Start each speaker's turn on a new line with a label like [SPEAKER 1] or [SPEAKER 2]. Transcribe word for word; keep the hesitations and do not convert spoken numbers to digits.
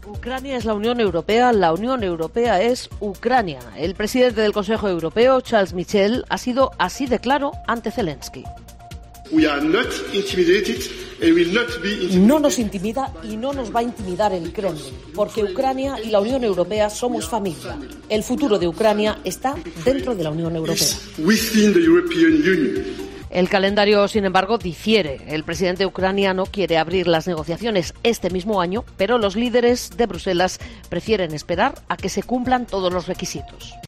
[SPEAKER 1] Ucrania es la Unión Europea, la Unión Europea es Ucrania. El presidente del Consejo Europeo, Charles Michel, ha sido así de claro ante Zelensky.
[SPEAKER 2] No nos intimida y no nos va a intimidar el Kremlin, porque Ucrania y la Unión Europea somos familia. El futuro de Ucrania está dentro de la Unión Europea.
[SPEAKER 1] El calendario, sin embargo, difiere. El presidente ucraniano quiere abrir las negociaciones este mismo año, pero los líderes de Bruselas prefieren esperar a que se cumplan todos los requisitos.